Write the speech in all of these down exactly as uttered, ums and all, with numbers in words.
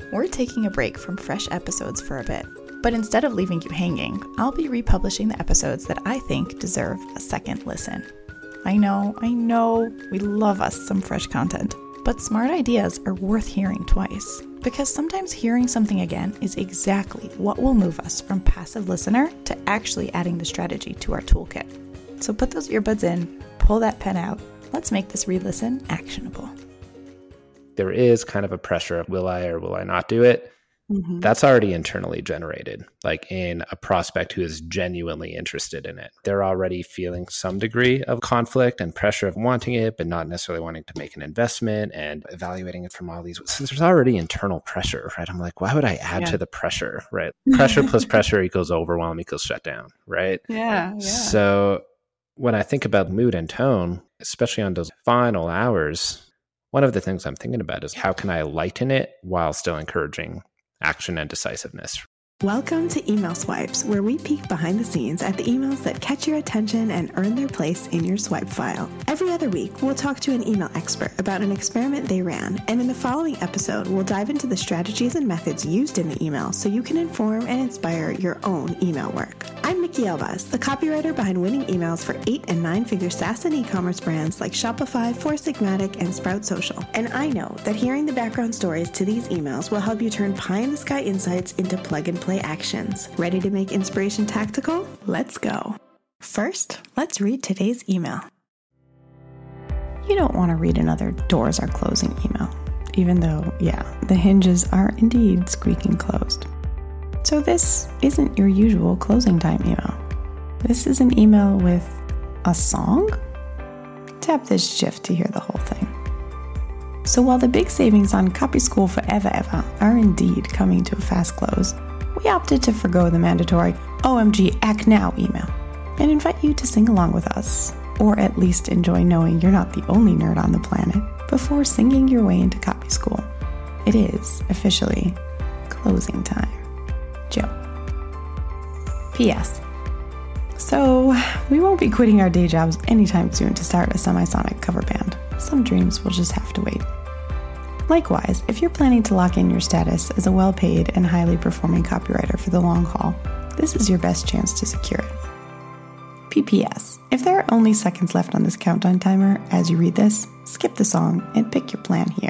We're taking a break from fresh episodes for a bit, but instead of leaving you hanging, I'll be republishing the episodes that I think deserve a second listen. I know, I know, we love us some fresh content, but smart ideas are worth hearing twice, because sometimes hearing something again is exactly what will move us from passive listener to actually adding the strategy to our toolkit. So put those earbuds in, pull that pen out, let's make this re-listen actionable. There is kind of a pressure of will I or will I not do it? Mm-hmm. That's already internally generated, like in a prospect who is genuinely interested in it. They're already feeling some degree of conflict and pressure of wanting it, but not necessarily wanting to make an investment and evaluating it from all these. So there's already internal pressure, right? I'm like, why would I add yeah. to the pressure, right? Pressure plus pressure equals overwhelm equals shutdown, right? Yeah, yeah. So when I think about mood and tone, especially on those final hours, one of the things I'm thinking about is how can I lighten it while still encouraging action and decisiveness. Welcome to Email Swipes, where we peek behind the scenes at the emails that catch your attention and earn their place in your swipe file. Every other week, we'll talk to an email expert about an experiment they ran, and in the following episode, we'll dive into the strategies and methods used in the email so you can inform and inspire your own email work. I'm Mickey Elvas, the copywriter behind winning emails for eight and nine figure SaaS and e-commerce brands like Shopify, Four Sigmatic, and Sprout Social. And I know that hearing the background stories to these emails will help you turn pie-in-the-sky insights into plug-and-play actions. Ready to make inspiration tactical? Let's go. First, let's read today's email. You don't want to read another doors are closing email, even though, yeah, the hinges are indeed squeaking closed. So this isn't your usual closing time email. This is an email with a song? Tap this GIF to hear the whole thing. So while the big savings on Copy School Forever Ever are indeed coming to a fast close, we opted to forgo the mandatory O M G Act Now email and invite you to sing along with us, or at least enjoy knowing you're not the only nerd on the planet, before singing your way into Copy School. It is officially closing time. Joe. P S. So, we won't be quitting our day jobs anytime soon to start a Semisonic cover band. Some dreams will just have to wait. Likewise, if you're planning to lock in your status as a well-paid and highly performing copywriter for the long haul, this is your best chance to secure it. P P S. If there are only seconds left on this countdown timer as you read this, skip the song and pick your plan here.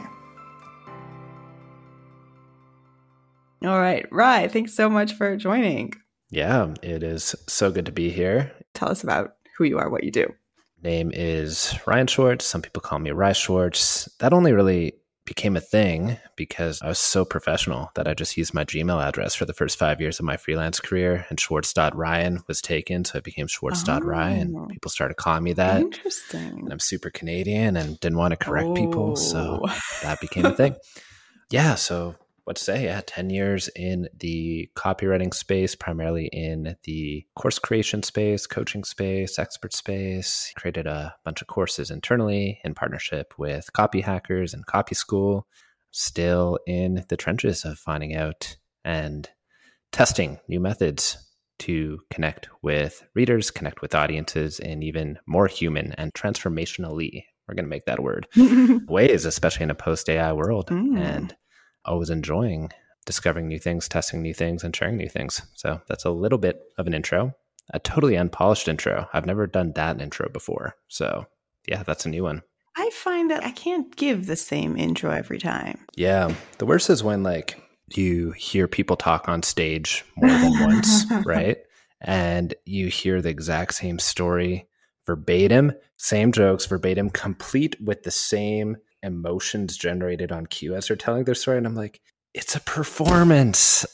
All right, Rye, thanks so much for joining. Yeah, it is so good to be here. Tell us about who you are, what you do. Name is Ryan Schwartz. Some people call me Rye Schwartz. That only really became a thing because I was so professional that I just used my Gmail address for the first five years of my freelance career, and Schwartz dot Ryan was taken, so it became Schwartz dot Ryan. Oh, people started calling me that. Interesting. And I'm super Canadian and didn't want to correct oh. people, so that became a thing. Yeah, so what to say? Yeah, ten years in the copywriting space, primarily in the course creation space, coaching space, expert space. Created a bunch of courses internally in partnership with Copy Hackers and Copy School. Still in the trenches of finding out and testing new methods to connect with readers, connect with audiences in even more human and transformationally, we're going to make that word, ways, especially in a post-A I world. Mm. And always enjoying discovering new things, testing new things, and sharing new things. So that's a little bit of an intro, a totally unpolished intro. I've never done that intro before. So yeah, that's a new one. I find that I can't give the same intro every time. Yeah. The worst is when like you hear people talk on stage more than once, right? And you hear the exact same story verbatim, same jokes verbatim, complete with the same emotions generated on cue as they're telling their story. And I'm like, it's a performance.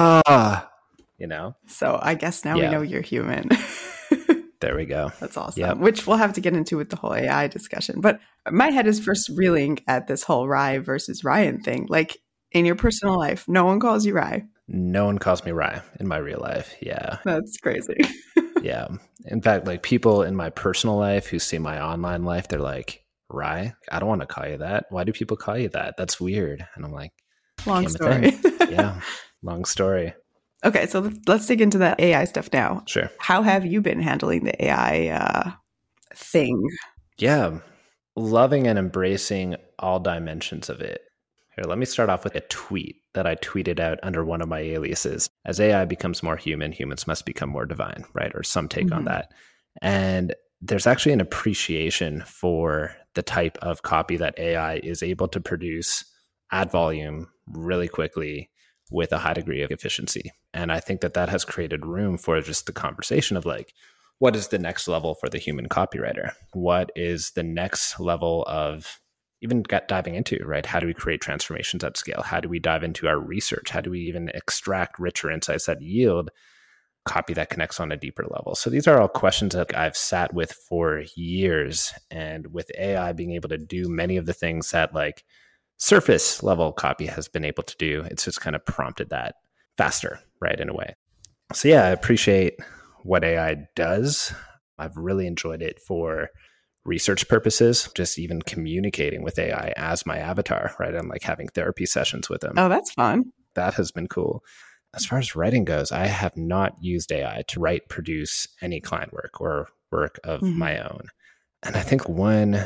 Ah, you know? So I guess now yeah. we know you're human. There we go. That's awesome. Yep. Which we'll have to get into with the whole A I discussion. But my head is first reeling at this whole Rye versus Ryan thing. Like in your personal life, no one calls you Rye. No one calls me Rye in my real life. Yeah. That's crazy. Yeah. In fact, like people in my personal life who see my online life, they're like, Rye, I don't want to call you that. Why do people call you that? That's weird. And I'm like, long story. Yeah, long story. Okay, so let's dig into that A I stuff now. Sure. How have you been handling the A I uh, thing? Yeah, loving and embracing all dimensions of it. Here, let me start off with a tweet that I tweeted out under one of my aliases. As A I becomes more human, humans must become more divine, right? Or some take mm-hmm. on that. And there's actually an appreciation for the type of copy that A I is able to produce at volume really quickly with a high degree of efficiency. And I think that that has created room for just the conversation of like, what is the next level for the human copywriter? What is the next level of even get diving into, right? How do we create transformations at scale? How do we dive into our research? How do we even extract richer insights that yield copy that connects on a deeper level? So these are all questions that I've sat with for years. And with A I being able to do many of the things that like surface level copy has been able to do, it's just kind of prompted that faster, right, in a way. So yeah, I appreciate what A I does. I've really enjoyed it for research purposes, just even communicating with A I as my avatar, right? I'm like having therapy sessions with them. Oh, that's fun. That has been cool. As far as writing goes, I have not used A I to write, produce any client work or work of mm-hmm. my own. And I think one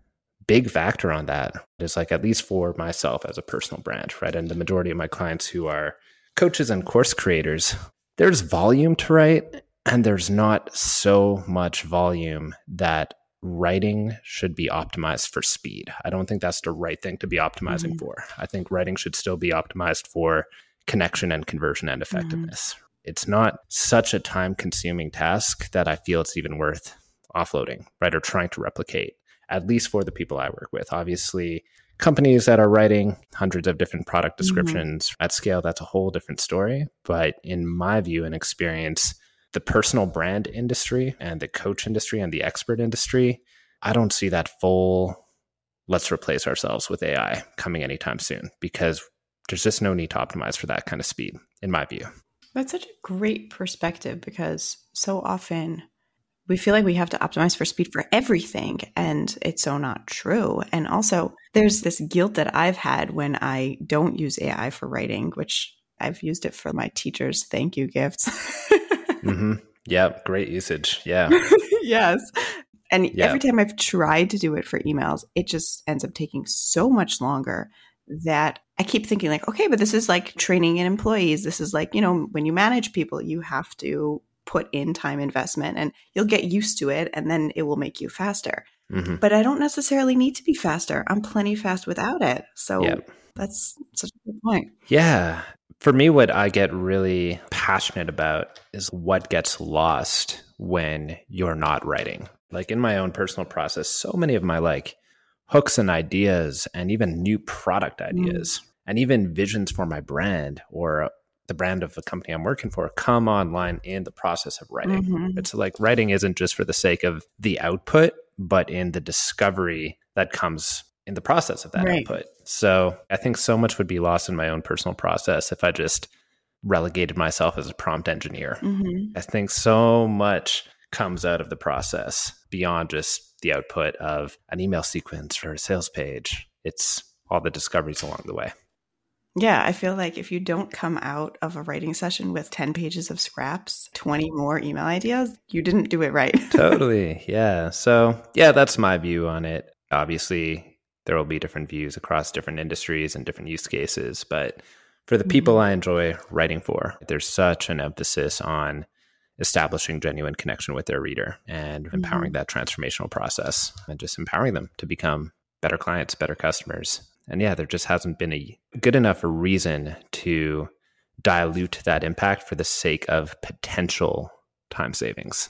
big factor on that is like, at least for myself as a personal brand, right? And the majority of my clients who are coaches and course creators, there's volume to write, and there's not so much volume that writing should be optimized for speed. I don't think that's the right thing to be optimizing mm-hmm. for. I think writing should still be optimized for connection and conversion and effectiveness. Mm-hmm. It's not such a time-consuming task that I feel it's even worth offloading, right? Or trying to replicate, at least for the people I work with. Obviously, companies that are writing hundreds of different product descriptions mm-hmm. at scale, that's a whole different story. But in my view and experience, the personal brand industry and the coach industry and the expert industry, I don't see that full, let's replace ourselves with A I coming anytime soon, because there's just no need to optimize for that kind of speed, in my view. That's such a great perspective, because so often we feel like we have to optimize for speed for everything, and it's so not true. And also, there's this guilt that I've had when I don't use A I for writing, which I've used it for my teachers' thank you gifts. mm-hmm. Yeah, great usage. Yeah. Yes. And yeah. every time I've tried to do it for emails, it just ends up taking so much longer that I keep thinking like, okay, but this is like training in employees. This is like, you know, when you manage people, you have to put in time investment and you'll get used to it, and then it will make you faster. Mm-hmm. But I don't necessarily need to be faster. I'm plenty fast without it. So yep. That's such a good point. Yeah. For me, what I get really passionate about is what gets lost when you're not writing. Like in my own personal process, so many of my like hooks and ideas and even new product ideas mm. and even visions for my brand or the brand of the company I'm working for come online in the process of writing. Mm-hmm. It's like writing isn't just for the sake of the output, but in the discovery that comes in the process of that right. output. So I think so much would be lost in my own personal process if I just relegated myself as a prompt engineer. Mm-hmm. I think so much comes out of the process beyond just the output of an email sequence or a sales page. It's all the discoveries along the way. Yeah, I feel like if you don't come out of a writing session with ten pages of scraps, twenty more email ideas, you didn't do it right. Totally. Yeah. So yeah, that's my view on it. Obviously, there will be different views across different industries and different use cases. But for the people mm-hmm. I enjoy writing for, there's such an emphasis on establishing genuine connection with their reader and mm-hmm. empowering that transformational process and just empowering them to become better clients, better customers. And yeah, there just hasn't been a good enough reason to dilute that impact for the sake of potential time savings.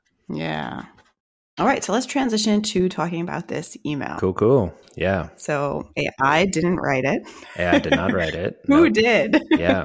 Yeah. All right. So let's transition to talking about this email. Cool, cool. Yeah. So A I didn't write it. A I did not write it. Who Nope. did? Yeah.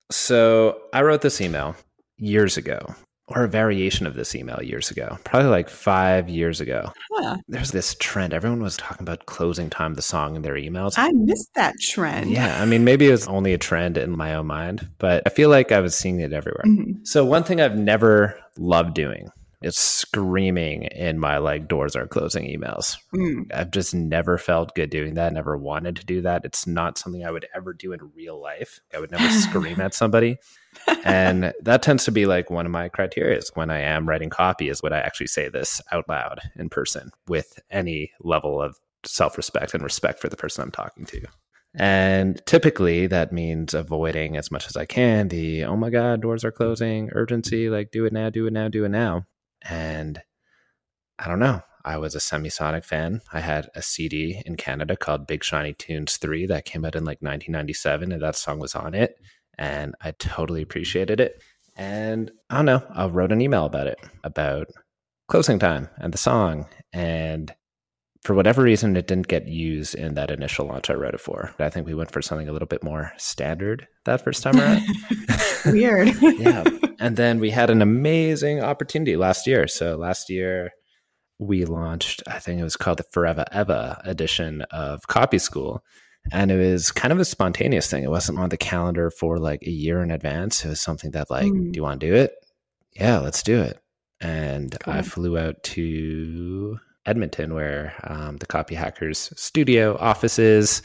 So I wrote this email years ago, or a variation of this email years ago, probably like five years ago. Huh. There's this trend. Everyone was talking about closing time the song in their emails. I missed that trend. Yeah. I mean, maybe it was only a trend in my own mind, but I feel like I was seeing it everywhere. Mm-hmm. So one thing I've never loved doing is screaming in my like doors are closing emails. Mm. I've just never felt good doing that. Never wanted to do that. It's not something I would ever do in real life. I would never scream at somebody. And that tends to be like one of my criteria when I am writing copy is would I actually say this out loud in person with any level of self-respect and respect for the person I'm talking to. And typically that means avoiding as much as I can the, oh my God, doors are closing, urgency, like do it now, do it now, do it now. And I don't know. I was a Semisonic fan. I had a C D in Canada called Big Shiny Tunes three that came out in like nineteen ninety-seven, and that song was on it. And I totally appreciated it. And I don't know, I wrote an email about it, about closing time and the song. And for whatever reason, it didn't get used in that initial launch I wrote it for. I think we went for something a little bit more standard that first time around. Weird. Yeah. And then we had an amazing opportunity last year. So last year we launched, I think it was called the Forever Ever edition of Copy School. And it was kind of a spontaneous thing. It wasn't on the calendar for like a year in advance. It was something that like, mm. do you want to do it? Yeah, let's do it. And cool. I flew out to Edmonton, where um, the Copy Hackers studio office is,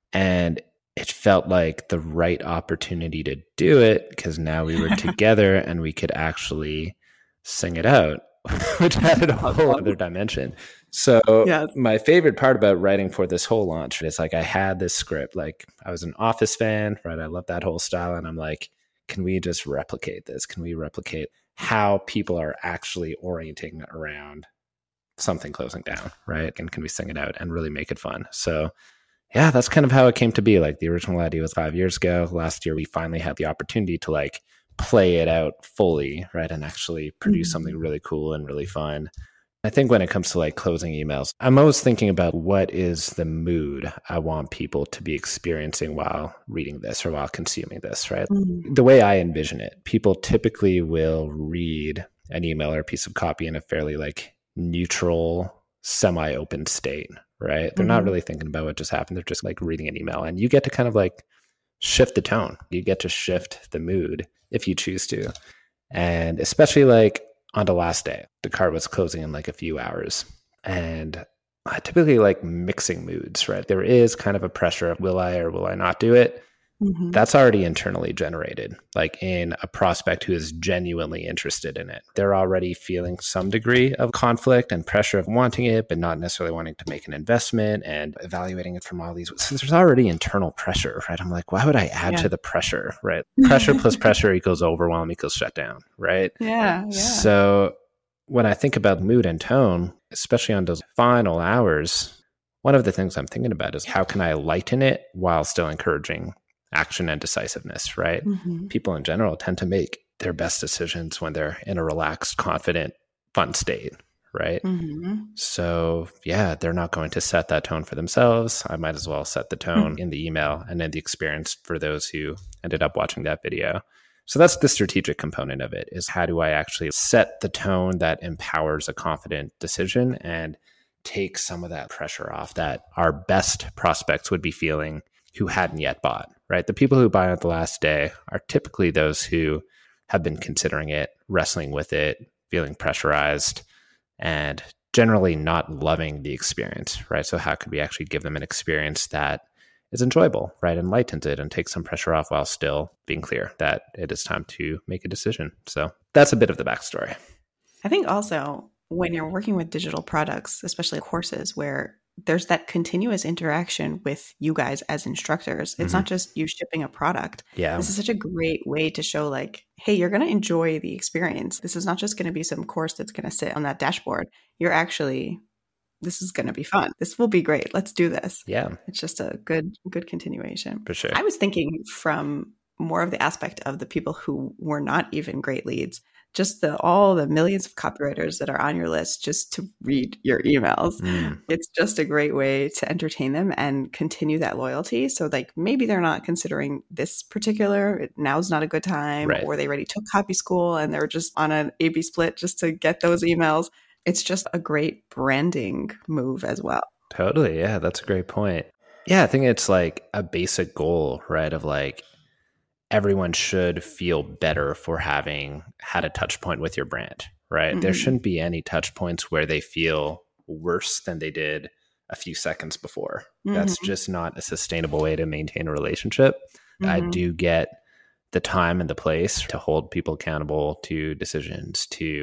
and it felt like the right opportunity to do it because now we were together and we could actually sing it out, which added a whole other dimension. So yes. My favorite part about writing for this whole launch is like I had this script, like I was an Office fan, right? I love that whole style. And I'm like, can we just replicate this? Can we replicate how people are actually orienting around something closing down, right? And can we sing it out and really make it fun? So yeah, that's kind of how it came to be. Like the original idea was five years ago. Last year, we finally had the opportunity to like play it out fully, right? And actually produce mm-hmm. something really cool and really fun. I think when it comes to like closing emails, I'm always thinking about what is the mood I want people to be experiencing while reading this or while consuming this, right? Mm-hmm. The way I envision it, people typically will read an email or a piece of copy in a fairly like neutral, semi-open state, right? They're mm-hmm. not really thinking about what just happened. They're just like reading an email, and you get to kind of like shift the tone. You get to shift the mood if you choose to. And especially like on the last day, the card was closing in like a few hours. And I typically like mixing moods, right? There is kind of a pressure of will I or will I not do it? Mm-hmm. That's already internally generated, like in a prospect who is genuinely interested in it. They're already feeling some degree of conflict and pressure of wanting it, but not necessarily wanting to make an investment and evaluating it from all these. So there's already internal pressure, right? I'm like, why would I add yeah. to the pressure, right? Pressure plus pressure equals overwhelm equals shutdown, right? Yeah, yeah. So when I think about mood and tone, especially on those final hours, one of the things I'm thinking about is how can I lighten it while still encouraging action and decisiveness, right? Mm-hmm. People in general tend to make their best decisions when they're in a relaxed, confident, fun state, right? Mm-hmm. So yeah, they're not going to set that tone for themselves. I might as well set the tone mm-hmm. in the email and then the experience for those who ended up watching that video. So that's the strategic component of it, is how do I actually set the tone that empowers a confident decision and take some of that pressure off that our best prospects would be feeling who hadn't yet bought, right? The people who buy on the last day are typically those who have been considering it, wrestling with it, feeling pressurized, and generally not loving the experience, right? So how could we actually give them an experience that is enjoyable, right? And lightens it and takes some pressure off while still being clear that it is time to make a decision. So that's a bit of the backstory. I think also when you're working with digital products, especially courses where there's that continuous interaction with you guys as instructors. It's mm-hmm. not just you shipping a product. Yeah. This is such a great way to show like, hey, you're going to enjoy the experience. This is not just going to be some course that's going to sit on that dashboard. You're actually, this is going to be fun. This will be great. Let's do this. Yeah. It's just a good, good continuation. For sure. I was thinking from more of the aspect of the people who were not even great leads, just the all the millions of copywriters that are on your list just to read your emails. Mm. It's just a great way to entertain them and continue that loyalty. So like maybe they're not considering this particular, now's not a good time, right. or they already took Copy School and they're just on an A B split just to get those emails. It's just a great branding move as well. Totally. Yeah, that's a great point. Yeah, I think it's like a basic goal, right? Of like, everyone should feel better for having had a touch point with your brand, right? Mm-hmm. There shouldn't be any touch points where they feel worse than they did a few seconds before. Mm-hmm. That's just not a sustainable way to maintain a relationship. Mm-hmm. I do get the time and the place to hold people accountable to decisions, to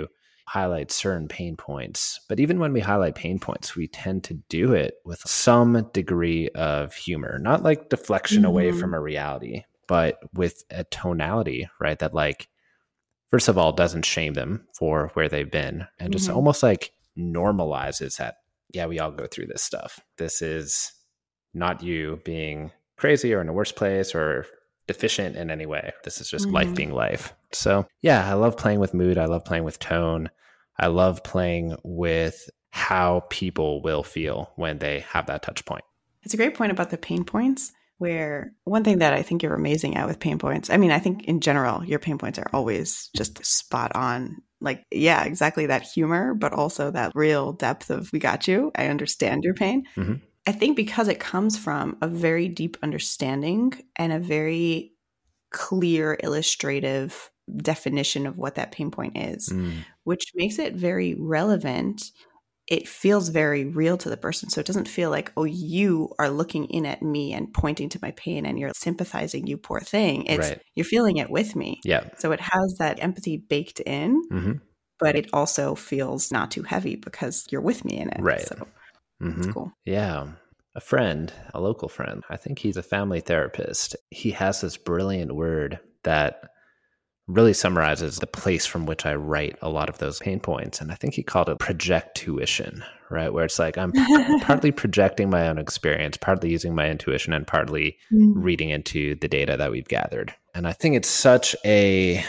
highlight certain pain points. But even when we highlight pain points, we tend to do it with some degree of humor, not like deflection mm-hmm. away from a reality, but with a tonality, right? That like, first of all, doesn't shame them for where they've been and just mm-hmm. almost like normalizes that, yeah, we all go through this stuff. This is not you being crazy or in a worse place or deficient in any way. This is just mm-hmm. life being life. So yeah, I love playing with mood. I love playing with tone. I love playing with how people will feel when they have that touch point. It's a great point about the pain points, where one thing that I think you're amazing at with pain points, I mean, I think in general, your pain points are always just spot on. Like, yeah, exactly that humor, but also that real depth of, we got you. I understand your pain. Mm-hmm. I think because it comes from a very deep understanding and a very clear illustrative definition of what that pain point is, mm. which makes it very relevant. It feels very real to the person. So it doesn't feel like, oh, you are looking in at me and pointing to my pain and you're sympathizing, you poor thing. It's right. You're feeling it with me. Yeah. So it has that empathy baked in, mm-hmm. but it also feels not too heavy because you're with me in it. Right. So mm-hmm. that's cool. Yeah. A friend, a local friend, I think he's a family therapist. He has this brilliant word that really summarizes the place from which I write a lot of those pain points. And I think he called it projectuition, right? Where it's like I'm partly projecting my own experience, partly using my intuition, and partly mm. reading into the data that we've gathered. And I think it's such a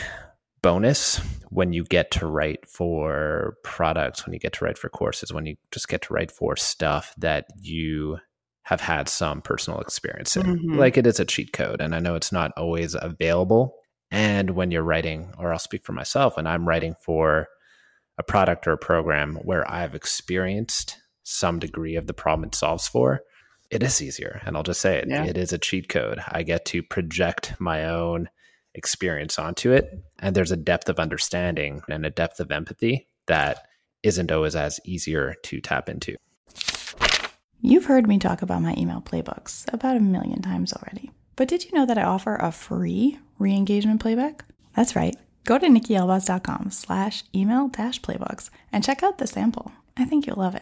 bonus when you get to write for products, when you get to write for courses, when you just get to write for stuff that you have had some personal experience in. Mm-hmm. Like it is a cheat code. And I know it's not always available. And when you're writing, or I'll speak for myself, and I'm writing for a product or a program where I've experienced some degree of the problem it solves for, it is easier. And I'll just say it, yeah. It is a cheat code. I get to project my own experience onto it. And there's a depth of understanding and a depth of empathy that isn't always as easier to tap into. You've heard me talk about my email playbooks about a million times already. But did you know that I offer a free re-engagement playbook? That's right. Go to nikkielbaz.com slash email dash playbooks and check out the sample. I think you'll love it.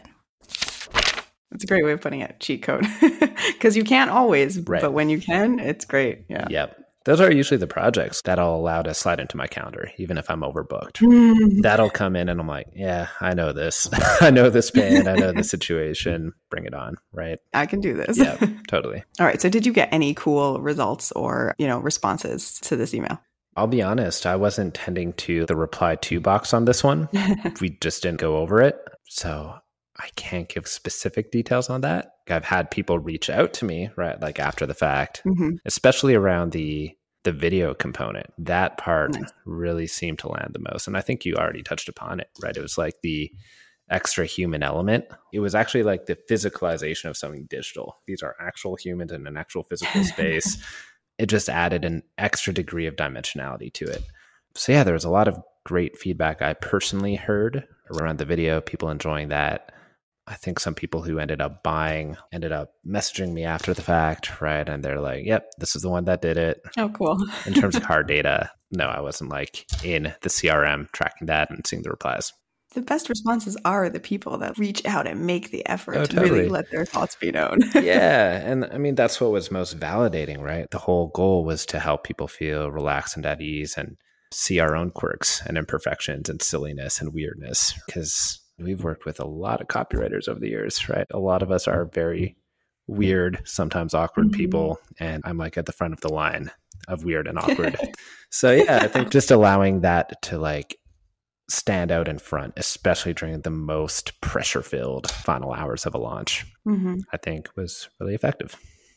That's a great way of putting it, cheat code. Because you can't always, right. But when you can, it's great. Yeah. Yep. Those are usually the projects that I'll allow to slide into my calendar, even if I'm overbooked. Mm. That'll come in and I'm like, yeah, I know this. I know this pain. I know the situation. Bring it on, right? I can do this. Yeah, totally. All right. So did you get any cool results or, you know, responses to this email? I'll be honest. I wasn't tending to the reply to box on this one. We just didn't go over it. So I can't give specific details on that. I've had people reach out to me, right, like after the fact, mm-hmm. especially around the the video component. That part nice. Really seemed to land the most. And I think you already touched upon it, right? It was like the extra human element. It was actually like the physicalization of something digital. These are actual humans in an actual physical space. It just added an extra degree of dimensionality to it. So yeah, there was a lot of great feedback I personally heard around the video, people enjoying that. I think some people who ended up buying ended up messaging me after the fact, right? And they're like, yep, this is the one that did it. Oh, cool. In terms of hard data, no, I wasn't like in the C R M tracking that and seeing the replies. The best responses are the people that reach out and make the effort oh, to totally. Really let their thoughts be known. Yeah. And I mean, that's what was most validating, right? The whole goal was to help people feel relaxed and at ease and see our own quirks and imperfections and silliness and weirdness. Because we've worked with a lot of copywriters over the years, right? A lot of us are very weird, sometimes awkward mm-hmm. people. And I'm like at the front of the line of weird and awkward. So yeah, I think just allowing that to like stand out in front, especially during the most pressure-filled final hours of a launch, mm-hmm. I think was really effective.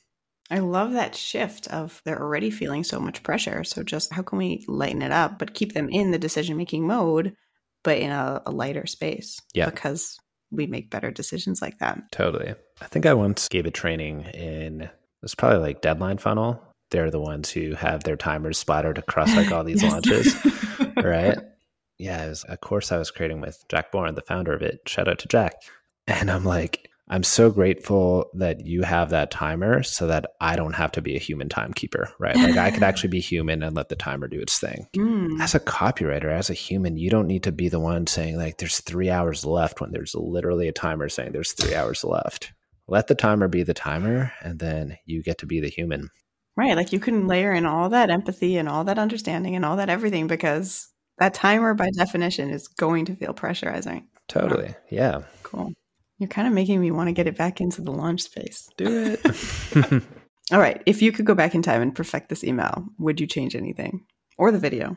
I love that shift of they're already feeling so much pressure. So just how can we lighten it up, but keep them in the decision-making mode, but in a, a lighter space? Yeah. Because we make better decisions like that. Totally. I think I once gave a training in, it was probably like Deadline Funnel. They're the ones who have their timers splattered across like all these launches, right? Yeah, it was a course I was creating with Jack Bourne, the founder of it. Shout out to Jack. And I'm like, I'm so grateful that you have that timer so that I don't have to be a human timekeeper, right? Like I could actually be human and let the timer do its thing. Mm. As a copywriter, as a human, you don't need to be the one saying like, there's three hours left when there's literally a timer saying there's three hours left. Let the timer be the timer and then you get to be the human. Right. Like you can layer in all that empathy and all that understanding and all that everything because that timer by definition is going to feel pressurizing. Totally. Yeah. Cool. You're kind of making me want to get it back into the launch space. Do it. All right. If you could go back in time and perfect this email, would you change anything? Or the video?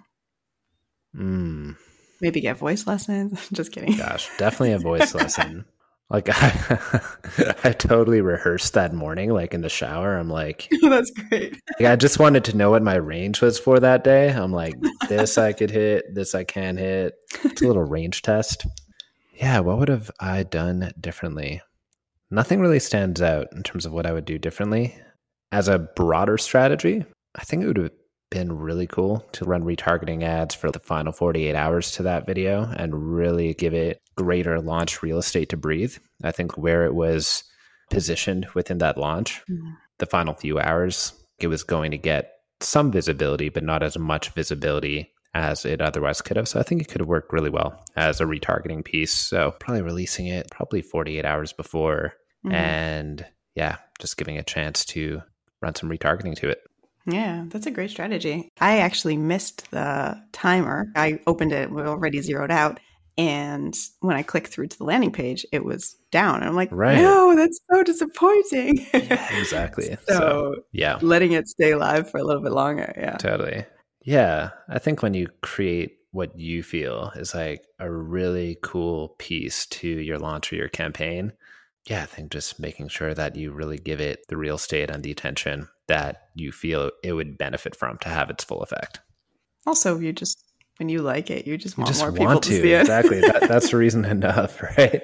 Mm. Maybe get voice lessons? Just kidding. Gosh, definitely a voice lesson. Like I, I totally rehearsed that morning, like in the shower. I'm like, oh, that's great. Like, I just wanted to know what my range was for that day. I'm like, this I could hit, this I can hit. It's a little range test. Yeah, what would have I done differently? Nothing really stands out in terms of what I would do differently. As a broader strategy, I think it would have been really cool to run retargeting ads for the final forty-eight hours to that video and really give it greater launch real estate to breathe. I think where it was positioned within that launch, mm-hmm. the final few hours, it was going to get some visibility, but not as much visibility as it otherwise could have. So I think it could have worked really well as a retargeting piece. So probably releasing it probably forty-eight hours before mm-hmm. and yeah, just giving a chance to run some retargeting to it. Yeah, that's a great strategy. I actually missed the timer. I opened it, we already zeroed out. And when I clicked through to the landing page, it was down. And I'm like, right. no, that's so disappointing. Yeah, exactly. so, so yeah, letting it stay live for a little bit longer. Yeah, totally. Yeah, I think when you create what you feel is like a really cool piece to your launch or your campaign, yeah, I think just making sure that you really give it the real estate and the attention that you feel it would benefit from to have its full effect. Also, you just, when you like it, you just you want just more want people to, to see it. Exactly. That, that's reason enough, right?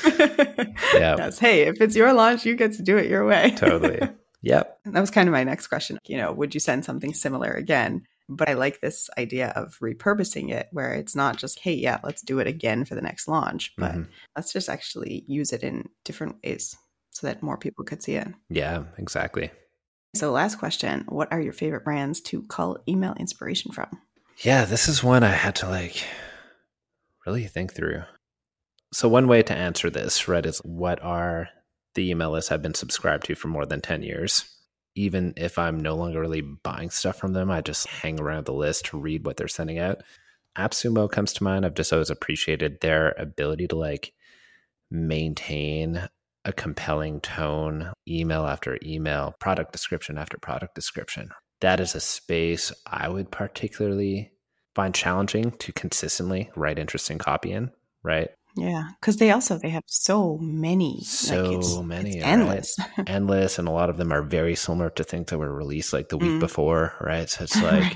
Yeah. Yes. Hey, if it's your launch, you get to do it your way. Totally. Yep. That was kind of my next question. You know, would you send something similar again? But I like this idea of repurposing it where it's not just, hey, yeah, let's do it again for the next launch, but mm-hmm. let's just actually use it in different ways so that more people could see it. Yeah, exactly. So last question, what are your favorite brands to cull email inspiration from? Yeah, this is one I had to like really think through. So one way to answer this, right, is what are the email lists I've been subscribed to for more than ten years? Even if I'm no longer really buying stuff from them, I just hang around the list to read what they're sending out. AppSumo comes to mind. I've just always appreciated their ability to like maintain a compelling tone, email after email, product description after product description. That is a space I would particularly find challenging to consistently write interesting copy in, right? Yeah, because they also, they have so many. So like it's, many. It's endless. Right? Endless, and a lot of them are very similar to things that were released like the week mm. before, right? So it's like,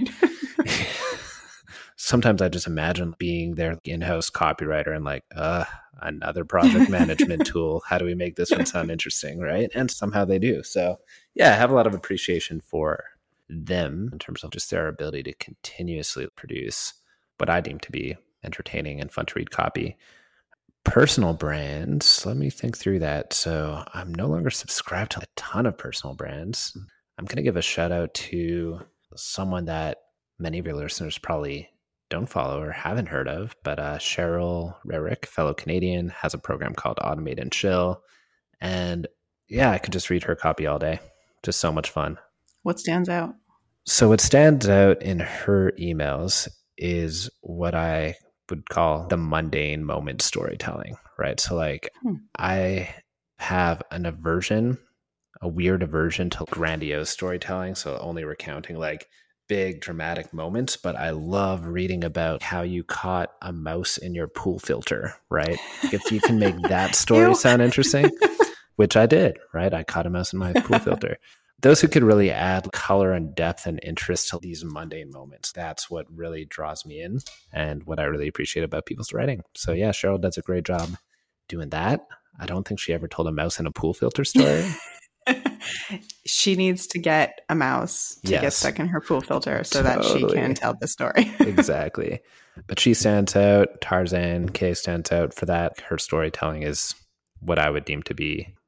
sometimes I just imagine being their in-house copywriter and like, uh, another project management tool. How do we make this one sound interesting, right? And somehow they do. So yeah, I have a lot of appreciation for them in terms of just their ability to continuously produce what I deem to be entertaining and fun to read copy. Personal brands, let me think through that. So I'm no longer subscribed to a ton of personal brands. I'm going to give a shout out to someone that many of your listeners probably don't follow or haven't heard of, but uh, Cheryl Rarick, fellow Canadian, has a program called Automate and Chill. And yeah, I could just read her copy all day. Just so much fun. What stands out? So what stands out in her emails is what I would call the mundane moment storytelling, right? So like hmm. I have an aversion, a weird aversion to grandiose storytelling. So only recounting like big dramatic moments, but I love reading about how you caught a mouse in your pool filter, right? If you can make that story sound interesting, which I did, right? I caught a mouse in my pool filter. Those who could really add color and depth and interest to these mundane moments, that's what really draws me in and what I really appreciate about people's writing. So yeah, Cheryl does a great job doing that. I don't think she ever told a mouse in a pool filter story. She needs to get a mouse to yes. get stuck in her pool filter so totally. that she can tell the story. Exactly. But she stands out. Tarzan K stands out for that. Her storytelling is what I would deem to be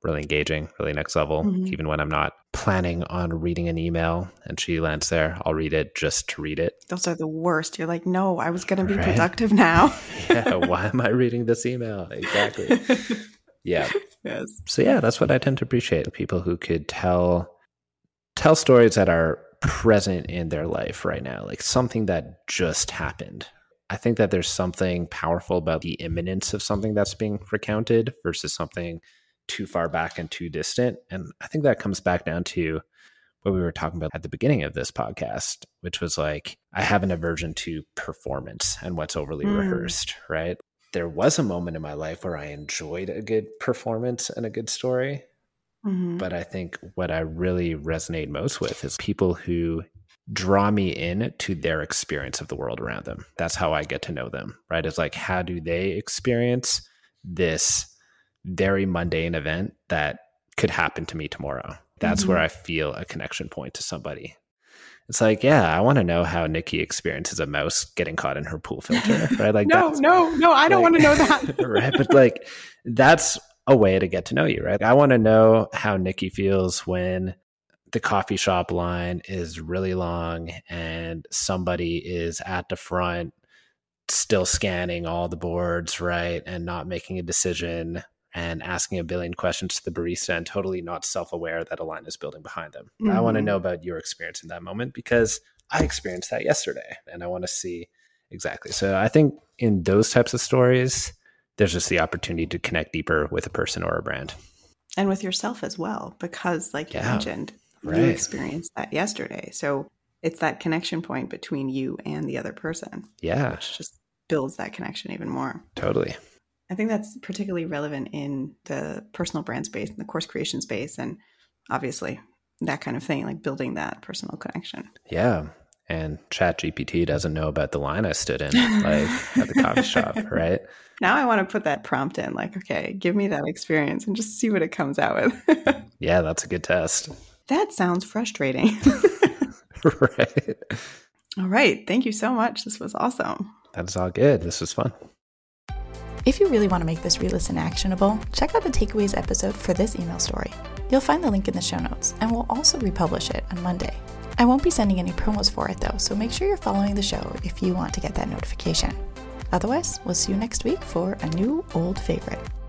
really engaging, really next level. Mm-hmm. Even when I'm not planning on reading an email and she lands there, I'll read it just to read it. Those are the worst. You're like, no, I was going to be right? productive now. Yeah, why am I reading this email? Exactly. Yeah. Yes. So yeah, that's what I tend to appreciate. People who could tell tell stories that are present in their life right now, like something that just happened. I think that there's something powerful about the imminence of something that's being recounted versus something too far back and too distant. And I think that comes back down to what we were talking about at the beginning of this podcast, which was like, I have an aversion to performance and what's overly mm. rehearsed, right? There was a moment in my life where I enjoyed a good performance and a good story. Mm-hmm. But I think what I really resonate most with is people who draw me in to their experience of the world around them. That's how I get to know them, right? It's like, how do they experience this very mundane event that could happen to me tomorrow? That's mm-hmm. where I feel a connection point to somebody. It's like, yeah, I want to know how Nikki experiences a mouse getting caught in her pool filter, right? Like, no, that's, no, no, I don't like, want to know that. Right. But like, that's a way to get to know you, right? I want to know how Nikki feels when the coffee shop line is really long and somebody is at the front still scanning all the boards, right? And not making a decision and asking a billion questions to the barista and totally not self-aware that a line is building behind them. Mm-hmm. I want to know about your experience in that moment because I experienced that yesterday and I want to see exactly. So I think in those types of stories, there's just the opportunity to connect deeper with a person or a brand. And with yourself as well, because like you yeah, mentioned, right. you experienced that yesterday. So it's that connection point between you and the other person. Yeah. Which just builds that connection even more. Totally. I think that's particularly relevant in the personal brand space and the course creation space. And obviously that kind of thing, like building that personal connection. Yeah. And ChatGPT doesn't know about the line I stood in, like at the coffee shop, right? Now I want to put that prompt in, like, okay, give me that experience and just see what it comes out with. Yeah, that's a good test. That sounds frustrating. Right. All right. Thank you so much. This was awesome. That's all good. This was fun. If you really want to make this re-listen actionable, check out the takeaways episode for this email story. You'll find the link in the show notes, and we'll also republish it on Monday. I won't be sending any promos for it though, so make sure you're following the show if you want to get that notification. Otherwise, we'll see you next week for a new old favorite.